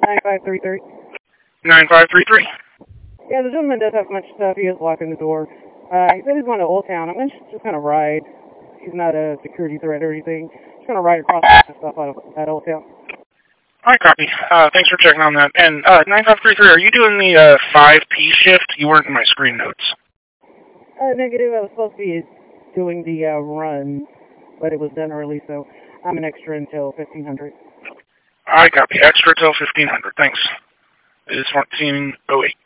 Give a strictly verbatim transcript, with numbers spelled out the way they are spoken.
nine five three three. nine five three three? Yeah, the gentleman does have much stuff. He is locking the door. Uh, he said he's going to Old Town. I'm going to just kind of ride. He's not a security threat or anything. Just going to ride across the stuff out of, at Old Town. All right, copy. Uh, thanks for checking on that. And uh, nine five three three, are you doing the uh, five P shift? You weren't in my screen notes. Uh, negative. I was supposed to be doing the uh, run, but it was done early, so I'm an extra until fifteen hundred. All right, copy. Extra till fifteen hundred. Thanks. It is fourteen oh eight.